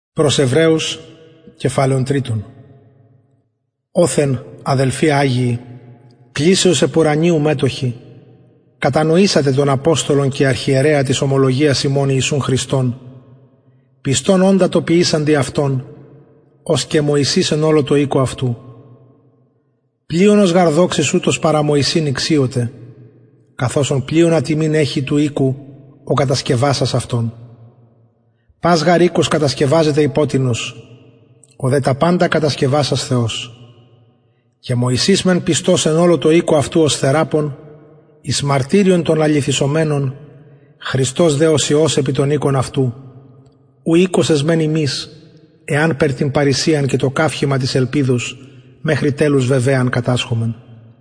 Προς Εβραίους, κεφάλαιον τρίτον. Όθεν, αδελφοί Άγιοι, κλήσεως επουρανίου μέτοχοι, κατανοήσατε των Απόστολων και Αρχιερέα της ομολογίας ημών Ιησούν Χριστόν, πιστόν όντα το ποιήσαντι αυτόν, ως και Μωυσής εν όλο το οίκο αυτού. Πλείονος γαρδόξης ούτως παρά Μωυσήν ηξίωτε, καθώς πλείον ατιμήν έχει του οίκου ο κατασκευάσας αυτόν. Πας γαρ οίκος κατασκευάζεται υπότινος, ο δε τα πάντα κατασκευάσας Θεός. Και Μωυσής μεν πιστός εν όλο το οίκο αυτού ως θεράπων, εις μαρτύριον των αληθισομένων, Χριστός δε ως Υιός επί των οίκων αυτού, ου οίκος εσμέν ημείς, εάν περ την παρησίαν και το καύχημα της ελπίδους, μέχρι τέλους βεβαίαν κατάσχομεν.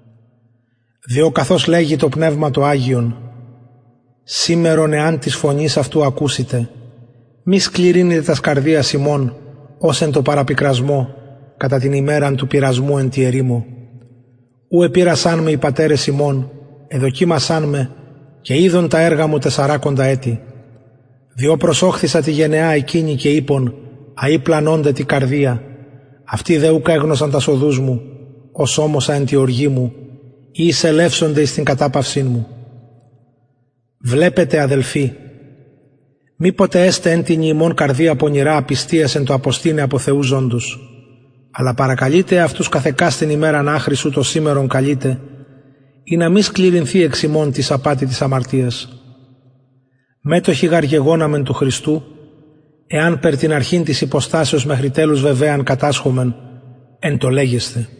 Διό καθώς λέγει το Πνεύμα το Άγιον, σήμερον εάν της φωνής αυτού ακούσετε, μη σκληρύνετε τας καρδίας ημών, ως εν το παραπικρασμό, κατά την ημέραν του πειρασμού εν τη ερήμο. Ου επήρασάν με οι πατέρες ημών, εδοκίμασάν με, και είδον τα έργα μου 40 έτη. Διό προσόχθησα τη γενεά εκείνη και είπον, αεί πλανώνται τη καρδία, αυτοί δε ούκα έγνωσαν τα οδούς μου, ως όμωσα εν τη οργή μου, ή εισελεύσονται εις την κατάπαυσήν μου. Βλέπετε, αδελφοί, μήποτε έστε εν την ημών καρδία πονηρά απιστίας εν το αποστήνε από Θεού ζώντους, αλλά παρακαλείτε αυτούς καθεκά στην ημέραν άχρης ούτως σήμερον καλείτε, ή να μη σκληρυνθεί εξ ημών της απάτη της αμαρτίας. Μέτοχοι γαργεγόναμεν του Χριστού, εάν περ την αρχήν της υποστάσεως μέχρι τέλους βεβαίαν κατάσχομεν, εν το λέγεστε.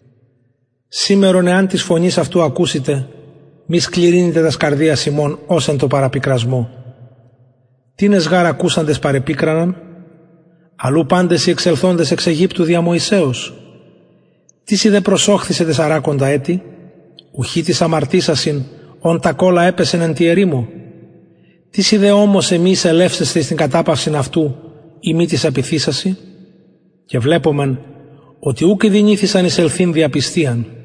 Σήμερον εάν της φωνής αυτού ακούσετε, μη σκληρύνετε τας καρδίας ημών ως εν το παραπικρασμό. Τίνες γάρ ακούσαντες παρεπίκραναν, αλλού πάντες οι εξελθόντες εξ Αιγύπτου δια Μωυσέως. Τίς δε προσόχθησε 40 έτη, ουχή της αμαρτήσασιν, ον τα κόλλα έπεσεν εν τη ερήμο. Τίς δε όμως εμείς ελεύσεστε στην κατάπαυσιν αυτού, ή μη της απειθήσασι, και βλέπομεν ότι ούκ δινήθησαν εις ελθύν διαπιστίαν.